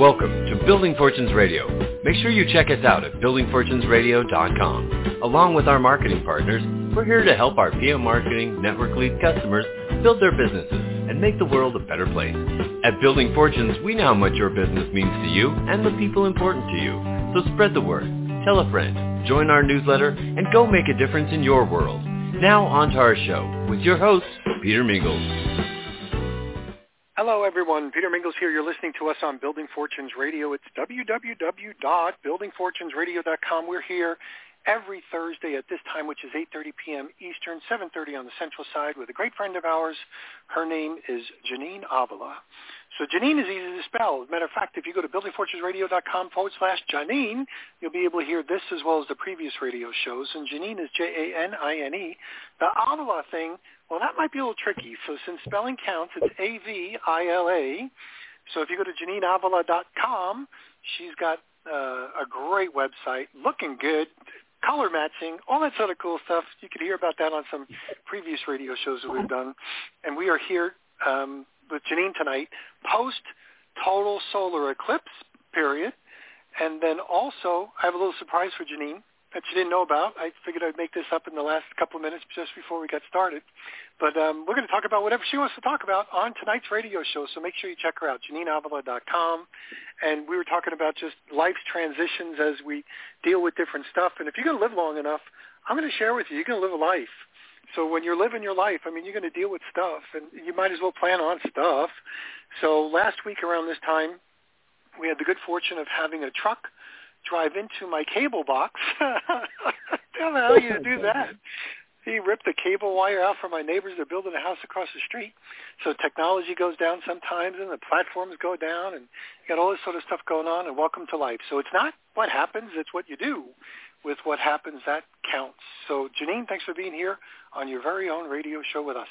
Welcome to Building Fortunes Radio. Make sure you check us out at buildingfortunesradio.com. Along with our marketing partners, we're here to help our PM Marketing Network Lead customers build their businesses and make the world a better place. At Building Fortunes, we know how much your business means to you and the people important to you. So spread the word, tell a friend, join our newsletter, and go make a difference in your world. Now on to our show with your host, Peter Mingles. Hello, everyone. Peter Mingles here. You're listening to us on Building Fortunes Radio. It's www.buildingfortunesradio.com. We're here every Thursday at this time, which is 8:30 p.m. Eastern, 7:30 on the Central Side, with a great friend of ours. Her name is Janine Avila. So Janine is easy to spell. As a matter of fact, if you go to buildingfortunesradio.com/Janine, you'll be able to hear this as well as the previous radio shows. And Janine is Janine. The Avila thing, well, that might be a little tricky. So since spelling counts, it's Avila. So if you go to JanineAvila.com, she's got a great website, looking good, color matching, all that sort of cool stuff. You could hear about that on some previous radio shows that we've done. And we are here with Janine tonight, post-total solar eclipse period. And then also, I have a little surprise for Janine that you didn't know about. I figured I'd make this up in the last couple of minutes just before we got started. But we're going to talk about whatever she wants to talk about on tonight's radio show, so make sure you check her out, JanineAvila.com. And we were talking about just life's transitions as we deal with different stuff. And if you're going to live long enough, I'm going to share with you, you're going to live a life. So when you're living your life, I mean, you're going to deal with stuff, and you might as well plan on stuff. So last week around this time, we had the good fortune of having a truck drive into my cable box. How the hell you do that? He ripped the cable wire out for my neighbors. They're building a house across the street. So technology goes down sometimes, and the platforms go down, and you got all this sort of stuff going on, and welcome to life. So it's not what happens, it's what you do with what happens that counts. So Janine, thanks for being here on your very own radio show with us.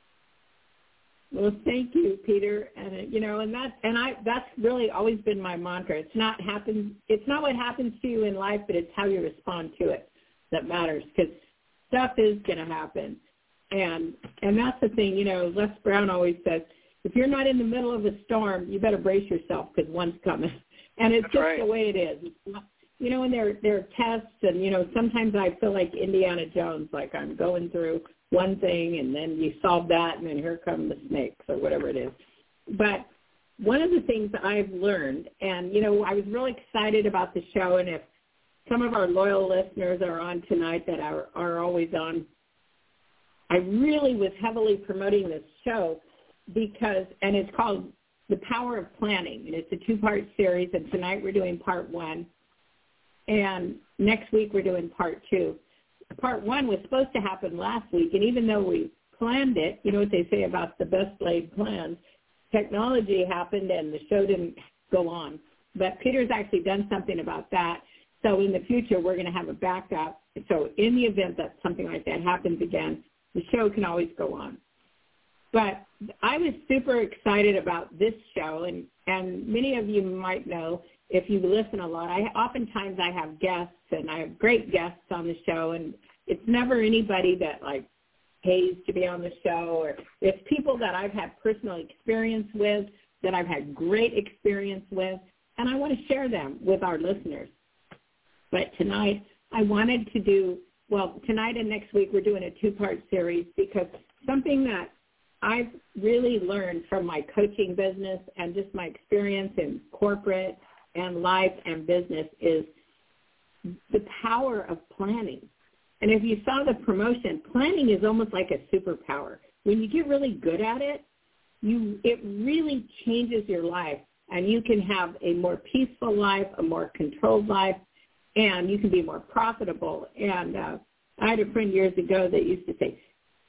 Well, thank you, Peter. And that's really always been my mantra. It's not what happens to you in life, but it's how you respond to it that matters. Because stuff is going to happen, and that's the thing. Les Brown always says, if you're not in the middle of a storm, you better brace yourself because one's coming. And it's that's just right. The way it is. And there are tests, and sometimes I feel like Indiana Jones, like I'm going through one thing, and then you solve that, and then here come the snakes or whatever it is. But one of the things I've learned, and, I was really excited about the show, and if some of our loyal listeners are on tonight that are always on, I really was heavily promoting this show and it's called The Power of Planning, and it's a 2-part series, and tonight we're doing part 1, and next week we're doing part 2. Part 1 was supposed to happen last week, and even though we planned it, you know what they say about the best laid plans, technology happened and the show didn't go on. But Peter's actually done something about that. So in the future, we're going to have a backup. So in the event that something like that happens again, the show can always go on. But I was super excited about this show, and many of you might know, if you listen a lot, oftentimes I have guests, and I have great guests on the show, and it's never anybody that pays to be on the show, or it's people that I've had personal experience with, that I've had great experience with, and I want to share them with our listeners. But tonight I wanted to tonight and next week we're doing a 2-part series, because something that I've really learned from my coaching business and just my experience in corporate and life and business is the power of planning. And if you saw the promotion, planning is almost like a superpower. When you get really good at it, it really changes your life, and you can have a more peaceful life, a more controlled life, and you can be more profitable. And I had a friend years ago that used to say,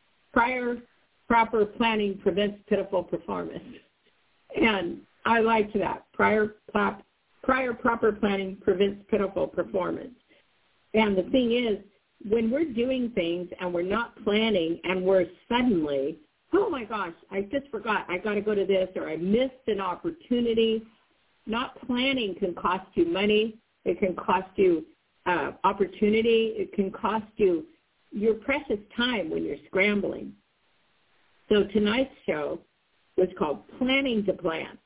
proper planning prevents pitiful performance. And I liked that. Prior proper planning prevents pitiful performance. And the thing is, when we're doing things and we're not planning and we're suddenly, oh my gosh, I just forgot, I got to go to this, or I missed an opportunity. Not planning can cost you money. It can cost you opportunity. It can cost you your precious time when you're scrambling. So tonight's show was called Planning to Plan.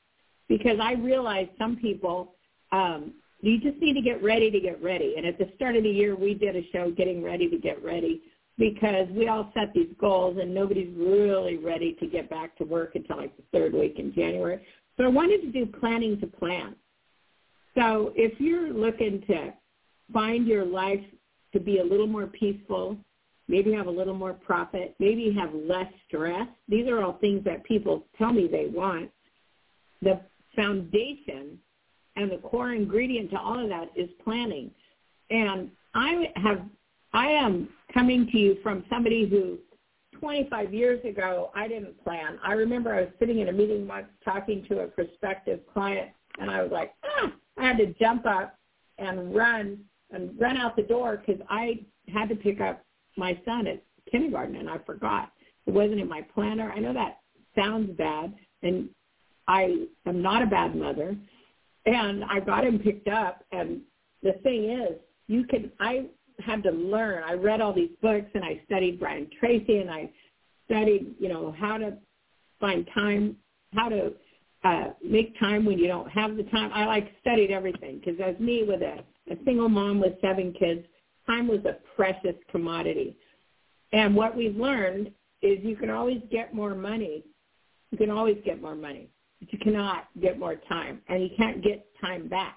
because I realized some people, you just need to get ready to get ready. And at the start of the year, we did a show, Getting Ready to Get Ready, because we all set these goals and nobody's really ready to get back to work until like the third week in January. So I wanted to do planning to plan. So if you're looking to find your life to be a little more peaceful, maybe have a little more profit, maybe have less stress, these are all things that people tell me they want. The foundation and the core ingredient to all of that is planning. And I am coming to you from somebody who 25 years ago, I didn't plan. I remember I was sitting in a meeting once talking to a prospective client, and I was like, I had to jump up and run out the door because I had to pick up my son at kindergarten, and I forgot. It wasn't in my planner. I know that sounds bad, and I am not a bad mother. And I got him picked up, and the thing is, I had to learn. I read all these books, and I studied Brian Tracy, and I studied, how to find time, how to make time when you don't have the time. I studied everything because as me with a single mom with 7 kids, time was a precious commodity. And what we've learned is you can always get more money. You can always get more money, but you cannot get more time, and you can't get time back.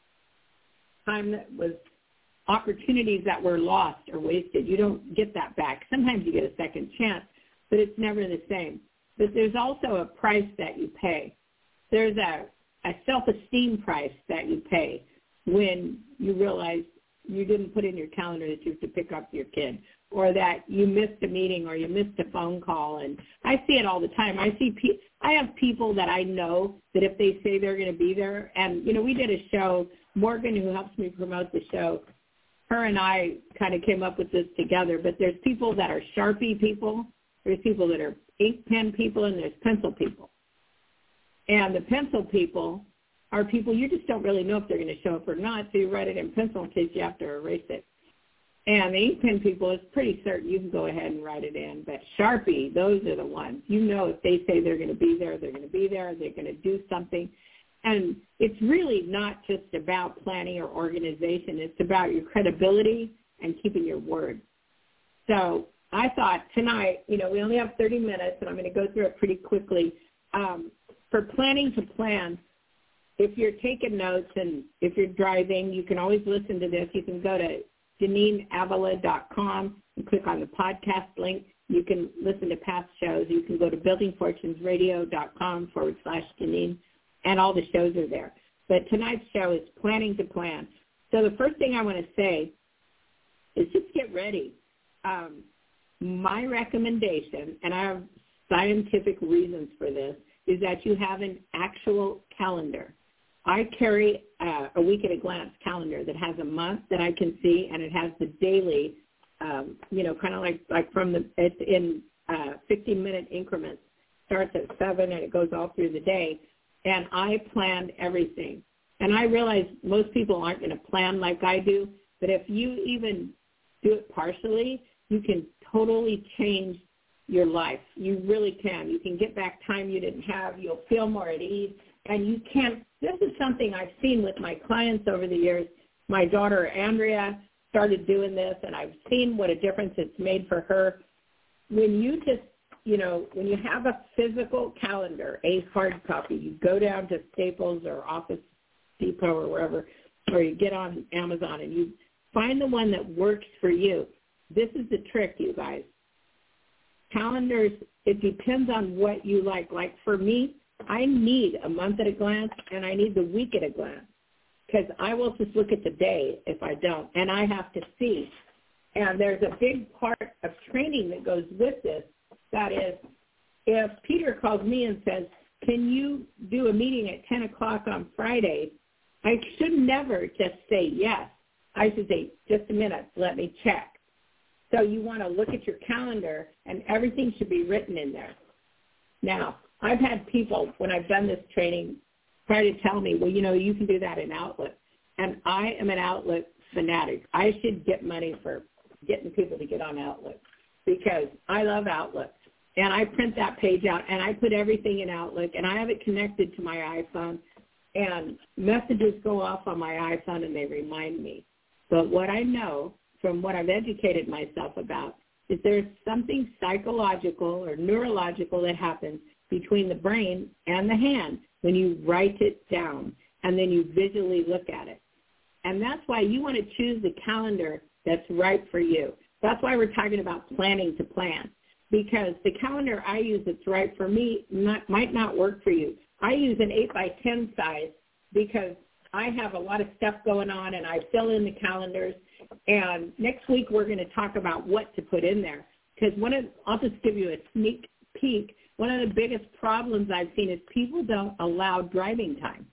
Time that was opportunities that were lost or wasted. You don't get that back. Sometimes you get a second chance, but it's never the same. But there's also a price that you pay. There's a self-esteem price that you pay when you realize you didn't put in your calendar that you have to pick up your kid, or that you missed a meeting or you missed a phone call. And I see it all the time. I have people that I know that if they say they're going to be there, and, we did a show, Morgan, who helps me promote the show, her and I kind of came up with this together, but there's people that are Sharpie people, there's people that are ink pen people, and there's pencil people. And the pencil people are people you just don't really know if they're going to show up or not, so you write it in pencil in case you have to erase it. And the ink pen people, it's pretty certain you can go ahead and write it in. But Sharpie, those are the ones. If they say they're going to be there, they're going to be there, they're going to do something. And it's really not just about planning or organization. It's about your credibility and keeping your word. So I thought tonight, we only have 30 minutes, and I'm going to go through it pretty quickly. For planning to plan, if you're taking notes and if you're driving, you can always listen to this. You can go to JanineAvila.com and click on the podcast link. You can listen to past shows. You can go to buildingfortunesradio.com/Janine, and all the shows are there. But tonight's show is planning to plan. So the first thing I want to say is just get ready. My recommendation, and I have scientific reasons for this, is that you have an actual calendar. I carry a week at a glance calendar that has a month that I can see, and it has the daily, kind of like it's in 15-minute increments. Starts at 7 and it goes all through the day. And I planned everything. And I realize most people aren't going to plan like I do, but if you even do it partially, you can totally change your life. You really can. You can get back time you didn't have. You'll feel more at ease. And you can. This is something I've seen with my clients over the years. My daughter, Andrea, started doing this, and I've seen what a difference it's made for her. When you just, when you have a physical calendar, a hard copy, you go down to Staples or Office Depot or wherever, or you get on Amazon and you find the one that works for you. This is the trick, you guys. Calendars, it depends on what you like. Like for me, I need a month at a glance, and I need the week at a glance, because I will just look at the day if I don't, and I have to see. And there's a big part of training that goes with this. That is, if Peter calls me and says, can you do a meeting at 10 o'clock on Friday, I should never just say yes. I should say, just a minute, let me check. So you want to look at your calendar, and everything should be written in there. Now, I've had people, when I've done this training, try to tell me, well, you can do that in Outlook. And I am an Outlook fanatic. I should get money for getting people to get on Outlook, because I love Outlook. and I print that page out, and I put everything in Outlook, and I have it connected to my iPhone, and messages go off on my iPhone, and they remind me. But what I know from what I've educated myself about is there's something psychological or neurological that happens between the brain and the hand when you write it down and then you visually look at it. And that's why you want to choose the calendar that's right for you. That's why we're talking about planning to plan, because the calendar I use that's right for me might not work for you. I use an 8x10 size because I have a lot of stuff going on and I fill in the calendars. And next week we're going to talk about what to put in there, because I'll just give you a sneak peek. One of the biggest problems I've seen is people don't allow driving time.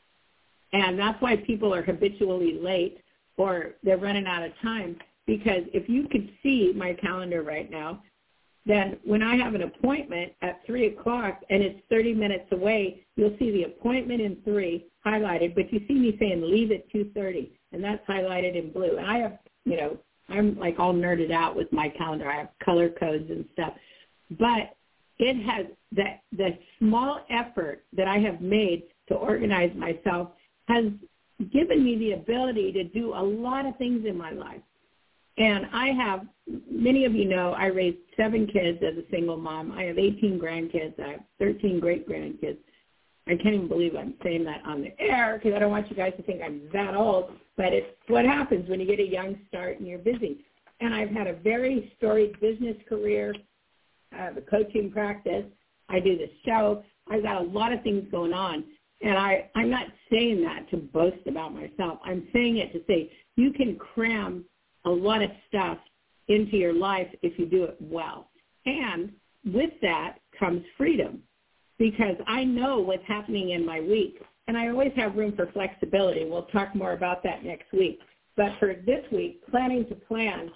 And that's why people are habitually late or they're running out of time, because if you could see my calendar right now, then when I have an appointment at 3 o'clock and it's 30 minutes away, you'll see the appointment in 3 highlighted, but you see me saying leave at 2:30, and that's highlighted in blue. And I have, I'm like all nerded out with my calendar. I have color codes and stuff. But it has the small effort that I have made to organize myself has given me the ability to do a lot of things in my life. And I have, many of you know, I raised 7 kids as a single mom. I have 18 grandkids. I have 13 great-grandkids. I can't even believe I'm saying that on the air because I don't want you guys to think I'm that old, but it's what happens when you get a young start and you're busy. And I've had a very storied business career. I have a coaching practice. I do the show. I've got a lot of things going on. And I'm not saying that to boast about myself. I'm saying it to say you can cram a lot of stuff into your life if you do it well. And with that comes freedom, because I know what's happening in my week, and I always have room for flexibility. We'll talk more about that next week. But for this week, planning to plan,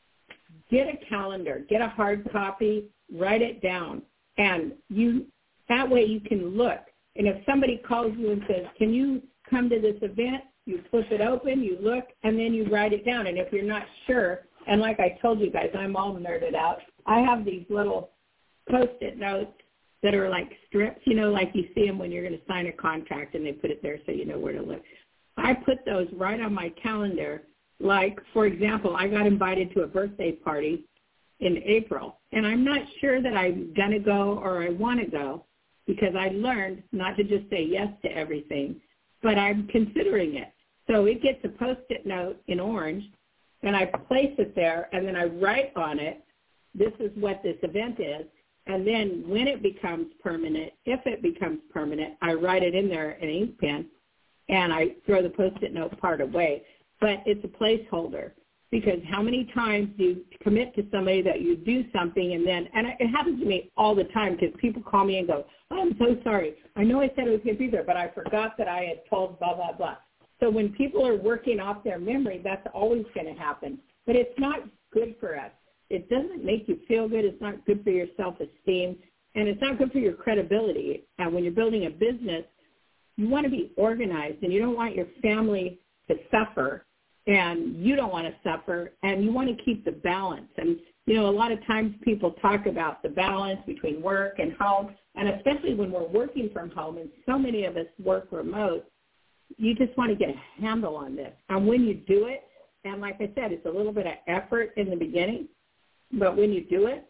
get a calendar, get a hard copy, write it down, and that way you can look. And if somebody calls you and says, can you come to this event, you flip it open, you look, and then you write it down. And if you're not sure, and like I told you guys, I'm all nerded out, I have these little Post-it notes that are like strips, like you see them when you're going to sign a contract, and they put it there so you know where to look. I put those right on my calendar. Like, for example, I got invited to a birthday party in April, and I'm not sure that I'm going to go or I want to go, because I learned not to just say yes to everything, but I'm considering it. So it gets a Post-it note in orange, and I place it there, and then I write on it, this is what this event is. And then when it becomes permanent, if it becomes permanent, I write it in there in an ink pen, and I throw the Post-it note part away. But it's a placeholder, because how many times do you commit to somebody that you do something and it happens to me all the time, because people call me and go, oh, I'm so sorry. I know I said it was going to be there, but I forgot that I had told blah, blah, blah. So when people are working off their memory, that's always going to happen. But it's not good for us. It doesn't make you feel good. It's not good for your self-esteem, and it's not good for your credibility. And when you're building a business, you want to be organized, and you don't want your family to suffer, and you don't want to suffer, and you want to keep the balance. And, a lot of times people talk about the balance between work and home, and especially when we're working from home, and so many of us work remote, you just want to get a handle on this. And when you do it, and like I said, it's a little bit of effort in the beginning, but when you do it,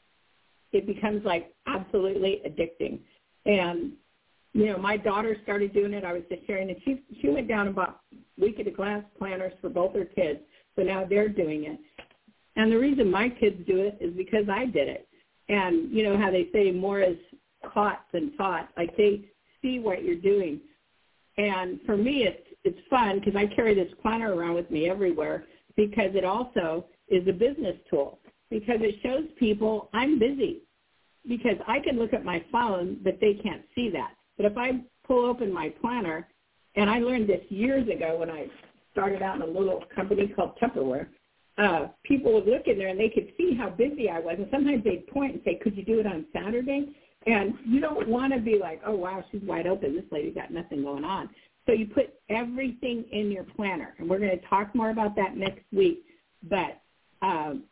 it becomes like absolutely addicting. And, my daughter started doing it. I was just sharing it. She went down and bought week-at-a-glass planners for both her kids. So now they're doing it. And the reason my kids do it is because I did it. And you know how they say more is caught than taught. Like they see what you're doing. And for me, it's fun because I carry this planner around with me everywhere, because it also is a business tool, because it shows people I'm busy, because I can look at my phone, but they can't see that. But if I pull open my planner, and I learned this years ago when I started out in a little company called Tupperware, people would look in there and they could see how busy I was. And sometimes they'd point and say, could you do it on Saturday? And you don't want to be like, oh, wow, she's wide open. This lady's got nothing going on. So you put everything in your planner. And we're going to talk more about that next week. But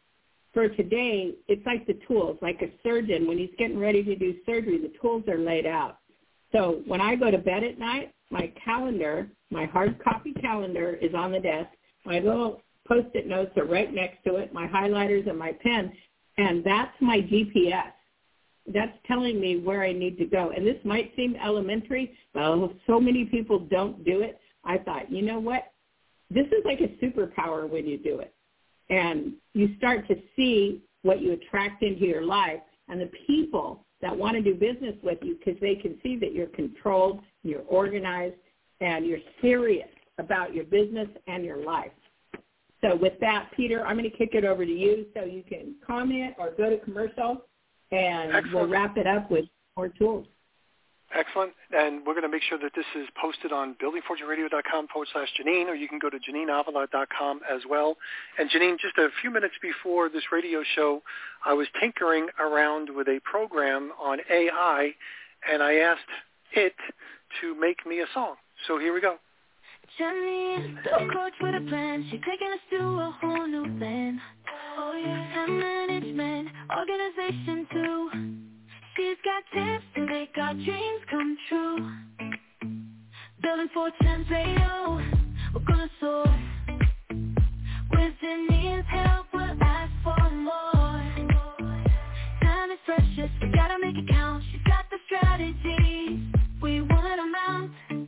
for today, it's like the tools, like a surgeon, when he's getting ready to do surgery, the tools are laid out. So when I go to bed at night, my calendar, my hard copy calendar is on the desk. My little Post-it notes are right next to it, my highlighters and my pen, and that's my GPS. That's telling me where I need to go. And this might seem elementary, but so many people don't do it. I thought, you know what? This is like a superpower when you do it. And you start to see what you attract into your life and the people that want to do business with you because they can see that you're controlled, you're organized, and you're serious about your business and your life. So with that, Peter, I'm going to kick it over to you so you can comment or go to commercial, and Excellent. We'll wrap it up with more tools. Excellent. And we're going to make sure that this is posted on buildingfortuneradio.com/Janine, or you can go to JanineAvila.com as well. And Janine, just a few minutes before this radio show, I was tinkering around with a program on AI, and I asked it to make me a song. So here we go. Janine, the coach with a plan. She's taking us to a whole new land. Oh yeah, time management, organization too. She's got tips to make our dreams come true. Building Fortunes Radio, we're gonna soar. With Janine's help, we'll ask for more. Time is precious, we gotta make it count. She's got the strategy, we want them out.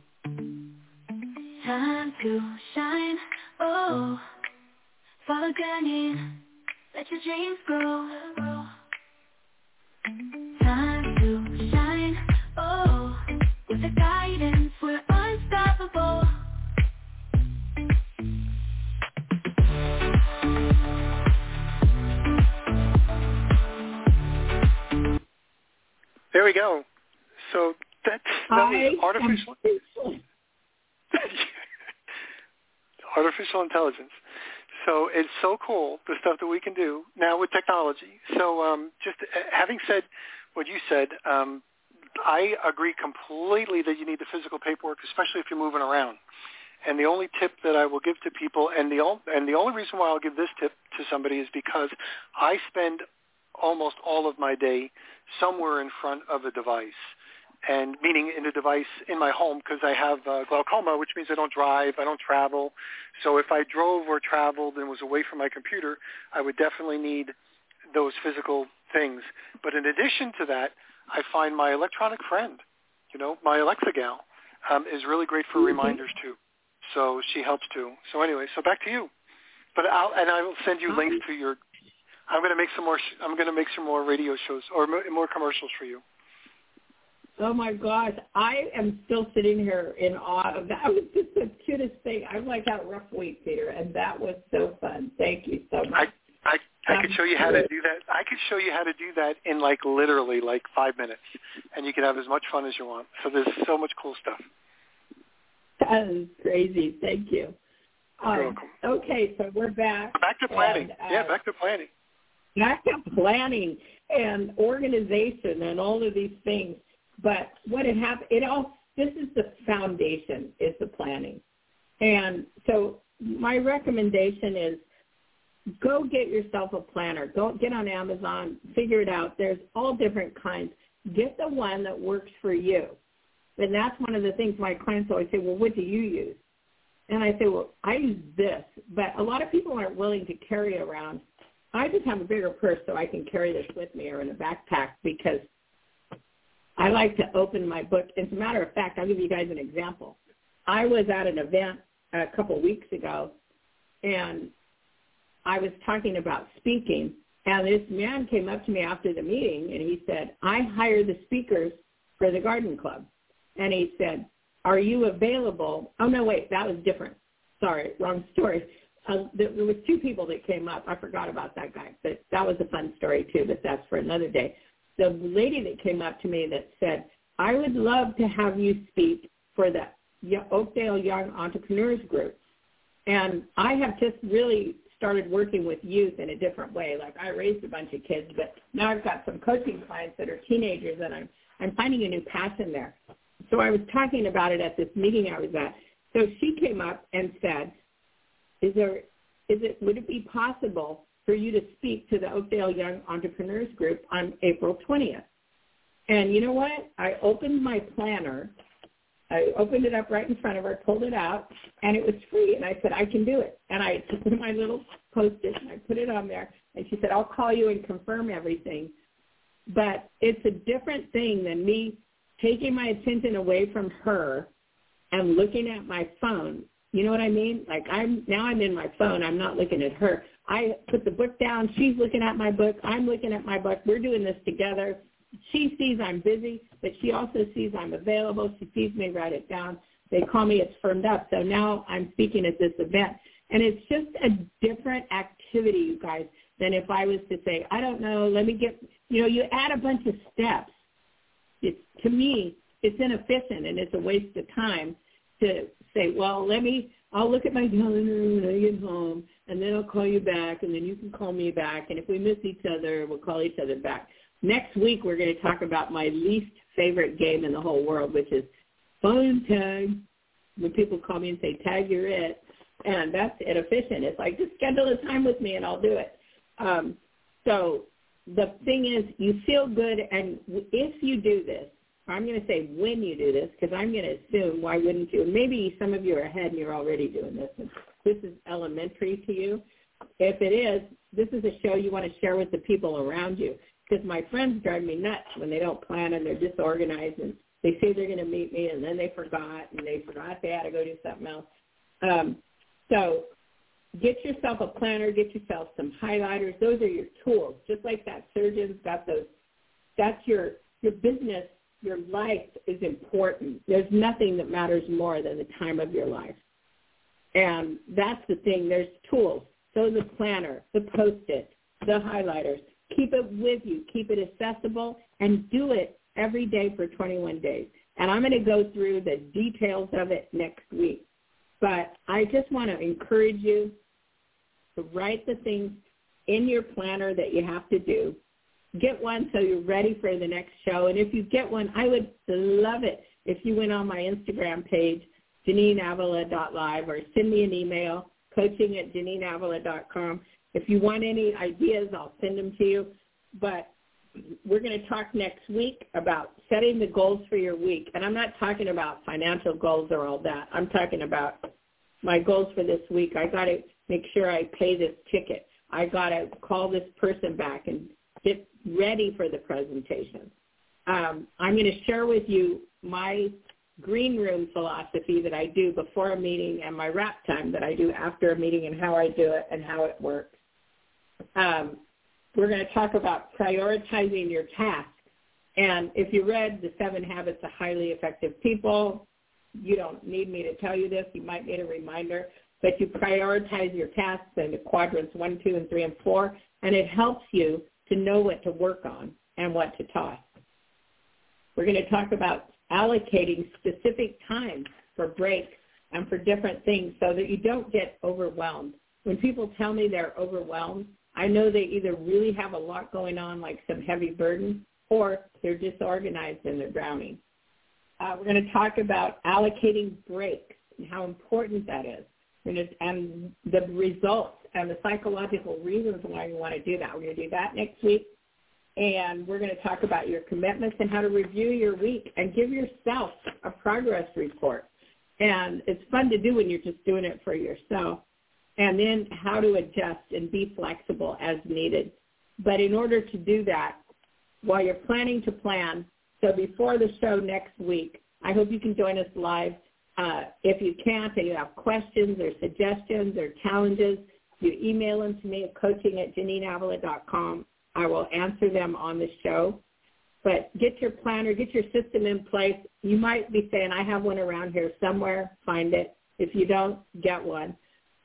Time to shine, oh. Follow Janine, let your dreams grow. Time to shine, oh. With the guidance, we're unstoppable. There we go. So that was artificial. Artificial intelligence. So it's so cool, the stuff that we can do now with technology. So just having said what you said, I agree completely that you need the physical paperwork, especially if you're moving around. And the only tip that I will give to people, and the only reason why I'll give this tip to somebody is because I spend almost all of my day somewhere in front of a device. And meaning in a device in my home because I have glaucoma, which means I don't drive, I don't travel. So if I drove or traveled and was away from my computer, I would definitely need those physical things. But in addition to that, I find my electronic friend, my Alexa gal, is really great for reminders too. So she helps too. So anyway, so back to you. But I will send you links to your. I'm going to make some more radio shows or more commercials for you. Oh, my gosh. I am still sitting here in awe of that. That was just the cutest thing. I've had a rough week, Peter, and that was so fun. Thank you so much. I could show you how to do that. I could show you how to do that in literally 5 minutes, and you can have as much fun as you want. So there's so much cool stuff. That is crazy. Thank you. You're welcome. Okay, so we're back. Back to planning. Back to planning. Back to planning and organization and all of these things. But what had happened, this is the foundation, is the planning. And so my recommendation is go get yourself a planner. Go get on Amazon, figure it out. There's all different kinds. Get the one that works for you. And that's one of the things my clients always say, well, what do you use? And I say, well, I use this. But a lot of people aren't willing to carry it around. I just have a bigger purse so I can carry this with me or in a backpack because I like to open my book. As a matter of fact, I'll give you guys an example. I was at an event a couple weeks ago, and I was talking about speaking, and this man came up to me after the meeting, and he said, I hire the speakers for the garden club. And he said, are you available? Oh, no, wait, that was different. Sorry, wrong story. There was two people that came up. I forgot about that guy, but that was a fun story, too, but that's for another day. The lady that came up to me that said, I would love to have you speak for the Oakdale Young Entrepreneurs Group. And I have just really started working with youth in a different way. Like I raised a bunch of kids, but now I've got some coaching clients that are teenagers, and I'm finding a new passion there. So I was talking about it at this meeting I was at. So she came up and said, would it be possible for you to speak to the Oakdale Young Entrepreneurs Group on April 20th. And you know what? I opened my planner. I opened it up right in front of her, pulled it out, and it was free. And I said, I can do it. And I took my little Post-it and I put it on there. And she said, I'll call you and confirm everything. But it's a different thing than me taking my attention away from her and looking at my phone. You know what I mean? Like I'm in my phone. I'm not looking at her. I put the book down. She's looking at my book. I'm looking at my book. We're doing this together. She sees I'm busy, but she also sees I'm available. She sees me write it down. They call me, it's firmed up. So now I'm speaking at this event. And it's just a different activity, you guys, than if I was to say, I don't know, let me get, you add a bunch of steps. To me, it's inefficient and it's a waste of time to say, well, I'll look at my calendar when I get home, and then I'll call you back, and then you can call me back. And if we miss each other, we'll call each other back. Next week, we're going to talk about my least favorite game in the whole world, which is phone tag. When people call me and say, tag, you're it. And that's inefficient. It's like, just schedule a time with me and I'll do it. So the thing is, you feel good, and if you do this, I'm going to say when you do this, because I'm going to assume, why wouldn't you? Maybe some of you are ahead and you're already doing this, and this is elementary to you. If it is, this is a show you want to share with the people around you, because my friends drive me nuts when they don't plan and they're disorganized, and they say they're going to meet me, and then they forgot they had to go do something else. So get yourself a planner, get yourself some highlighters. Those are your tools. Just like that surgeon's got those. That's your business. Your life is important. There's nothing that matters more than the time of your life. And that's the thing. There's tools. So the planner, the Post-it, the highlighters. Keep it with you. Keep it accessible, and do it every day for 21 days. And I'm going to go through the details of it next week. But I just want to encourage you to write the things in your planner that you have to do. Get one so you're ready for the next show. And if you get one, I would love it if you went on my Instagram page, JanineAvila.live, or send me an email, coaching@JanineAvila.com. If you want any ideas, I'll send them to you. But we're going to talk next week about setting the goals for your week. And I'm not talking about financial goals or all that. I'm talking about my goals for this week. I got to make sure I pay this ticket. I got to call this person back and get ready for the presentation. I'm going to share with you my green room philosophy that I do before a meeting, and my wrap time that I do after a meeting, and how I do it and how it works. We're going to talk about prioritizing your tasks. And if you read The 7 Habits of Highly Effective People, you don't need me to tell you this. You might need a reminder. But you prioritize your tasks into quadrants 1, 2, and 3, and 4, and it helps you to know what to work on and what to toss. We're going to talk about allocating specific times for breaks and for different things so that you don't get overwhelmed. When people tell me they're overwhelmed, I know they either really have a lot going on, like some heavy burden, or they're disorganized and they're drowning. We're going to talk about allocating breaks and how important that is, and the results and the psychological reasons why you want to do that. We're going to do that next week. And we're going to talk about your commitments and how to review your week and give yourself a progress report. And it's fun to do when you're just doing it for yourself. And then how to adjust and be flexible as needed. But in order to do that, while you're planning to plan, so before the show next week, I hope you can join us live. If you can't and you have questions or suggestions or challenges, you email them to me at coaching@JanineAvila.com. I will answer them on the show. But get your planner, get your system in place. You might be saying, I have one around here somewhere. Find it. If you don't, get one.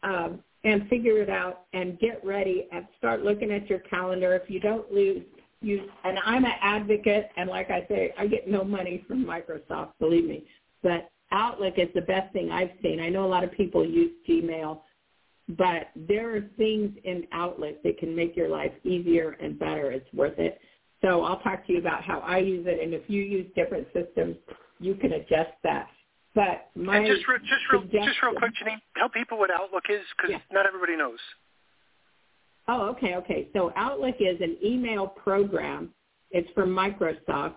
And figure it out and get ready and start looking at your calendar. If you don't use, and I'm an advocate, and like I say, I get no money from Microsoft, believe me. But Outlook is the best thing I've seen. I know a lot of people use Gmail, but there are things in Outlook that can make your life easier and better. It's worth it. So I'll talk to you about how I use it, and if you use different systems, you can adjust that. But my just real quick, Janine, tell people what Outlook is, because not everybody knows. Oh, okay. So Outlook is an email program. It's from Microsoft.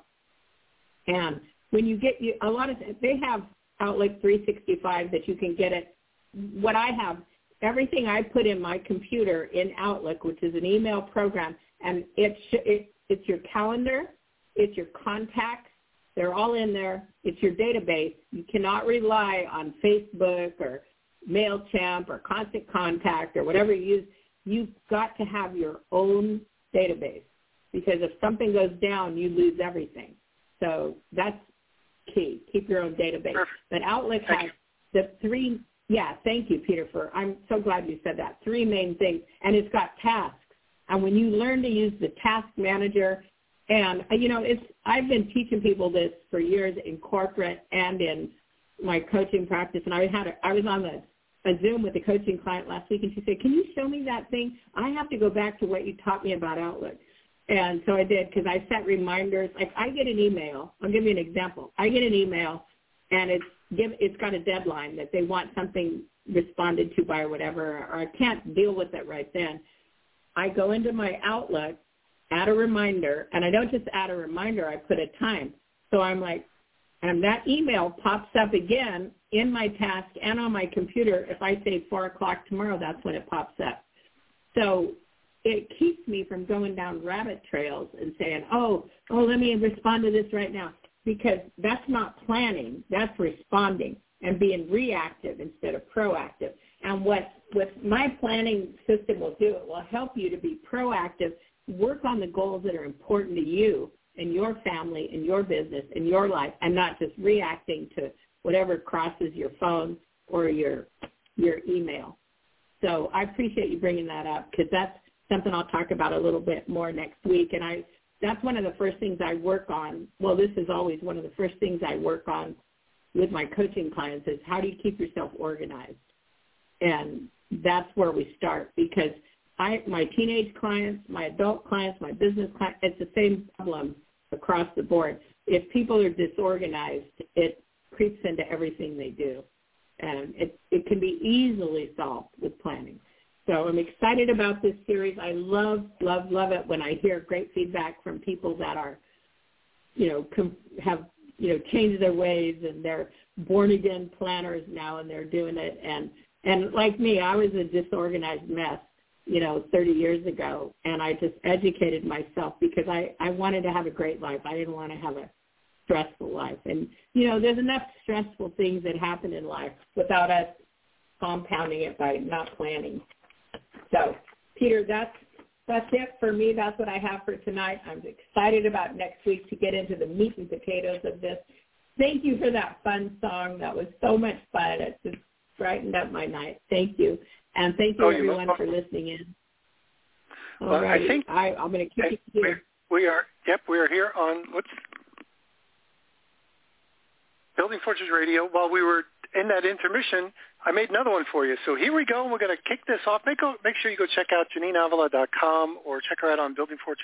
And when you get, they have Outlook 365 that you can get it. What I have, everything I put in my computer in Outlook, which is an email program, and it's your calendar, it's your contacts, they're all in there. It's your database. You cannot rely on Facebook or MailChimp or Constant Contact or whatever you use. You've got to have your own database, because if something goes down, you lose everything. So that's key. Keep your own database. Perfect. But Outlook has the three, thank you, Peter, I'm so glad you said that, three main things. And it's got tasks. And when you learn to use the task manager, and, I've been teaching people this for years in corporate and in my coaching practice. And I was on a Zoom with a coaching client last week, and she said, can you show me that thing? I have to go back to what you taught me about Outlook. And so I did, because I set reminders. Like, I get an email. I'll give you an example. I get an email, and it's got a deadline that they want something responded to by or whatever, or I can't deal with it right then. I go into my Outlook, add a reminder, and I don't just add a reminder, I put a time. So I'm like, and that email pops up again in my task and on my computer. If I say 4 o'clock tomorrow, that's when it pops up. So it keeps me from going down rabbit trails and saying, oh, let me respond to this right now, because that's not planning. That's responding and being reactive instead of proactive. And what my planning system will do, it will help you to be proactive, work on the goals that are important to you and your family and your business and your life, and not just reacting to whatever crosses your phone or your email. So I appreciate you bringing that up, because that's something I'll talk about a little bit more next week. And that's one of the first things I work on. Well, this is always one of the first things I work on with my coaching clients, is how do you keep yourself organized? And that's where we start, because my teenage clients, my adult clients, my business clients, it's the same problem across the board. If people are disorganized, it creeps into everything they do. And it can be easily solved with planning. So I'm excited about this series. I love it when I hear great feedback from people that are, have changed their ways, and they're born-again planners now, and they're doing it. And like me, I was a disorganized mess, 30 years ago, and I just educated myself because I wanted to have a great life. I didn't want to have a stressful life. And, there's enough stressful things that happen in life without us compounding it by not planning. So, Peter, that's it for me. That's what I have for tonight. I'm excited about next week to get into the meat and potatoes of this. Thank you for that fun song. That was so much fun. It just brightened up my night. Thank you. And thank you, everyone, for listening in. All right. I'm going to keep it here. We are here on Building Fortunes Radio. While we were in that intermission, I made another one for you. So here we go, and we're going to kick this off. Make sure you go check out JanineAvila.com, or check her out on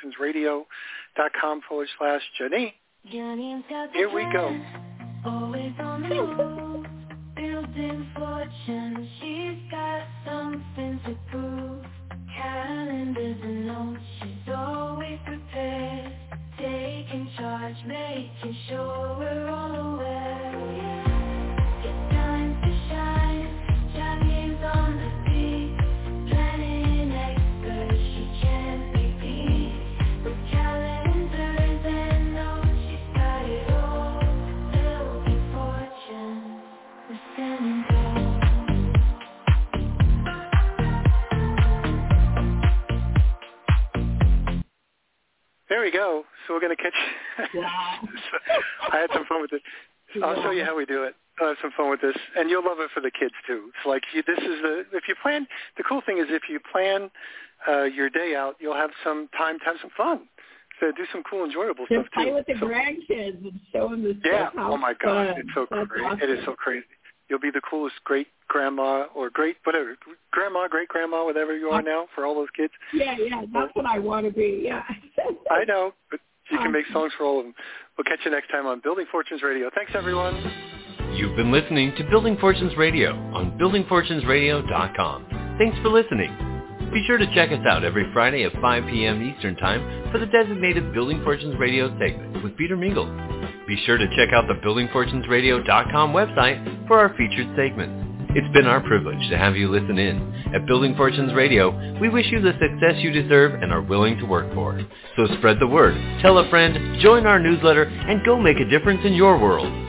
BuildingFortunesRadio.com/Janine. Here we go. Always on the move, building fortune. She's got something to prove. Calendars and notes, she's always prepared. Taking charge, making sure we're all aware. It's time to shine. Janine's on the beat. Planning expert, she can't be beat. With calendars and notes, she's got it all. Building fortune, we're standing tall. There we go. So we're going to catch. Wow. I had some fun with it. I'll show you how we do it. I'll have some fun with this, and you'll love it for the kids too. It's like if you plan. The cool thing is if you plan your day out, you'll have some time to have some fun. So do some cool, enjoyable stuff too. Play with the grandkids and show them the stuff. Yeah. How Oh my God, fun. it's so That's crazy. awesome. It is so crazy. You'll be the coolest great grandma or great whatever, grandma, great grandma, whatever you are now for all those kids. Yeah, that's what I want to be. Yeah. I know, but you can make songs for all of them. We'll catch you next time on Building Fortunes Radio. Thanks, everyone. You've been listening to Building Fortunes Radio on BuildingFortunesRadio.com. Thanks for listening. Be sure to check us out every Friday at 5 p.m. Eastern Time for the designated Building Fortunes Radio segment with Peter Mingles. Be sure to check out the BuildingFortunesRadio.com website for our featured segments. It's been our privilege to have you listen in. At Building Fortunes Radio, we wish you the success you deserve and are willing to work for. So spread the word, tell a friend, join our newsletter, and go make a difference in your world.